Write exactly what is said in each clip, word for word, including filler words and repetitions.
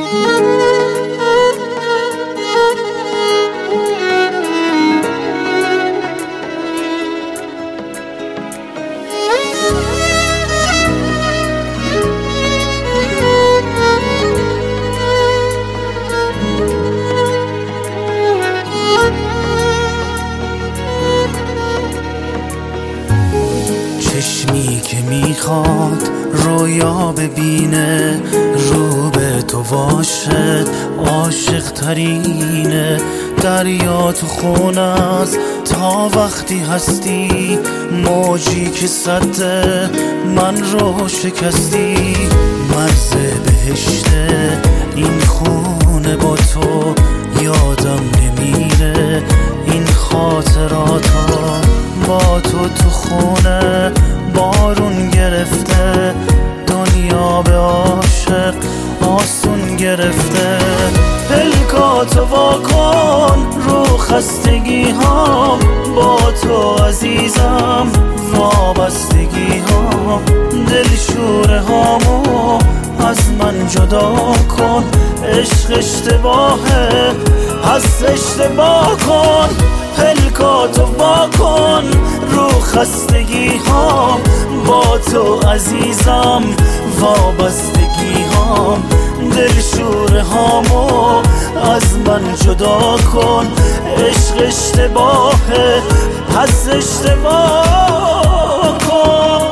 چشمی که میخواد رویا ببینه، رو به تو باشد عاشق ترینه. دریا تو خون است تا وقتی هستی، موجی که سده من رو شکستی. مرز بهشته این خونه با تو، یادم نمیره این خاطراتو. با تو تو خونه بارون گرفته، دنیا به عاشق آسون گرفته. پلکاتو واکن رو خستگی ها، با تو عزیزم وابستگی ها. دلشوره هامو از من جدا کن، عشق اشتباهه پس اشتباه کن. پلکاتو واکن رو خستگی ها، با تو عزیزم وابستگی ها. دلشوره هامو از من جدا کن، عشق اشتباهه پس اشتباه کن.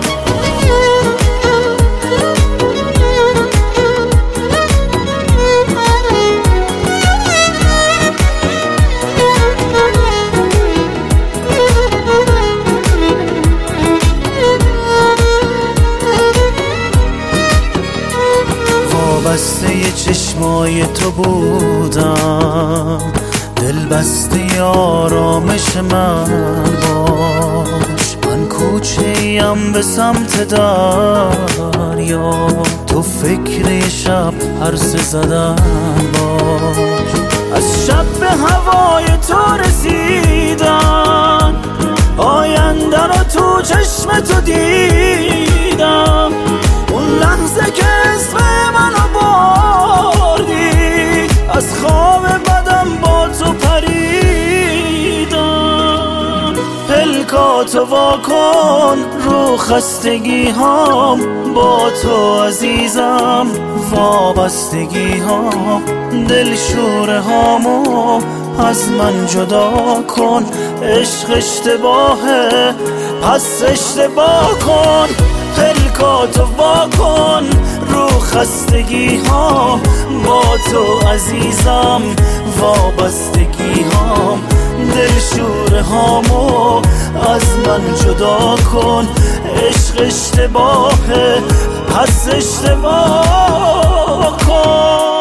وابسته چشمای تو بودم، دل بسته آرامش من باش. من کوچه‌ایم به سمت دریا، تو فکر شب پرسه زدن باش. از شب به هوای تو رسیدم، آینده رو تو چشم تو دیدم. اون لحظه که اسم منو بردی، از خواب بدم با تو پریدم. پلکاتو واکن رو خستگی هام، با تو عزیزم وابستگی هام. دلشوره هامو از من جدا کن، عشق اشتباهه پس اشتباه کن. پلکاتو واکن رو خستگی ها، با تو عزیزم وابستگی هام. دلشوره هامو از من جدا کن، عشق اشتباهه پس اشتباه کن.